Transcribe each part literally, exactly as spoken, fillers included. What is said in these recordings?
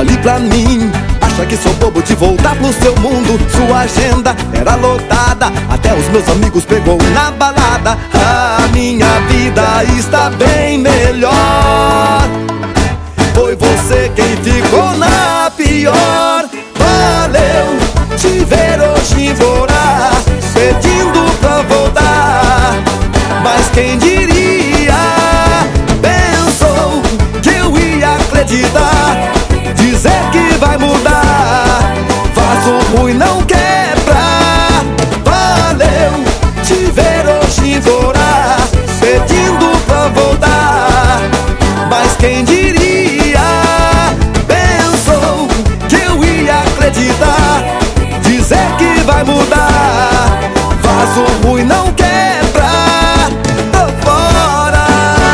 olhe pra mim. Acha que sou bobo de voltar pro seu mundo? Sua agenda era lotada, até os meus amigos pegou na balada. A minha vida está bem melhor. Foi você quem ficou na pior. Valeu te ver hoje embora, pedindo pra voltar. Mas quem diria, pensou que eu ia acreditar. Dizer que vai mudar, faz o ruim não quebra. Valeu te ver hoje embora, pedindo pra voltar. Mas quem diria, pensou que eu ia acreditar. Dizer que vai mudar, faz o ruim não quebra. Tô fora.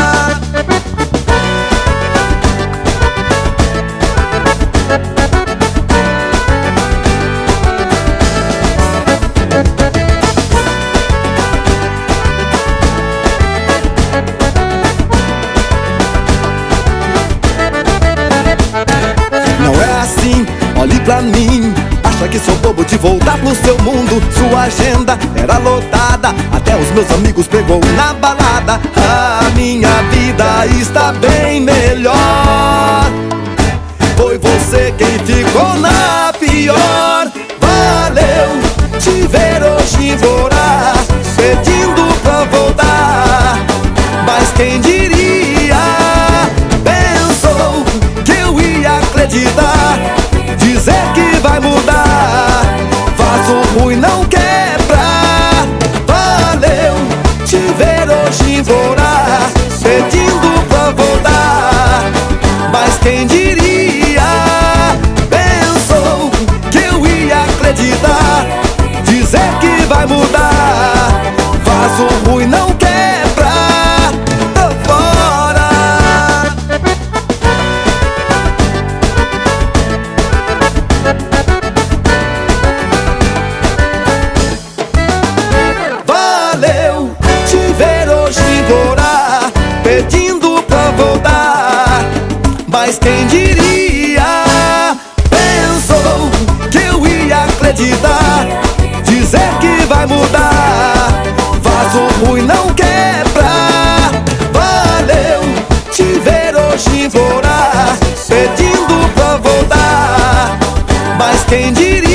Não é assim, olhe pra mim. Acha que sou bobo de voltar pro seu mundo? Sua agenda era lotada, até os meus amigos pegou na balada. A minha vida está bem melhor. Foi você quem ficou na pior. Valeu te ver hoje embora, pedindo pra voltar. Mas quem diria, pensou que eu ia acreditar. Dizer que vai mudar, faz o ruim não quebra. Valeu te ver hoje embora, pedindo pra voltar. Mas quem diria, pensou que eu ia acreditar. Dizer que vai mudar, faz o ruim não quebra. Tô fora. Valeu te ver hoje embora, pedindo pra voltar. Mas quem diria, pensou que eu ia acreditar. Dizer que vai mudar, faz o ruim não quebra. Valeu te ver hoje embora, pedindo pra voltar. Mas quem diria,